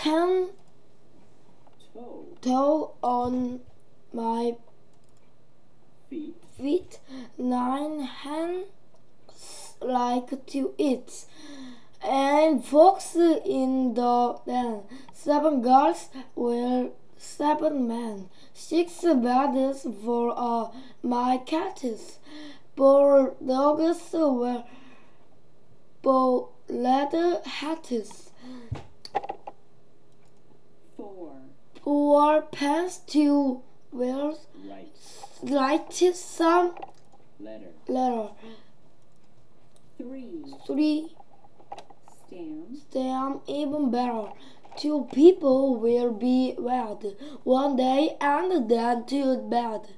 10 toe on my feet, 9 hands like to eat, and fox in the den, 7 girls were 7 men, 6 beds for my cats, 4 dogs were leather hats, 4 pants, 2 wheels, write some letter, 3 stamp, even better. 2 people will be wed one day and then to bed.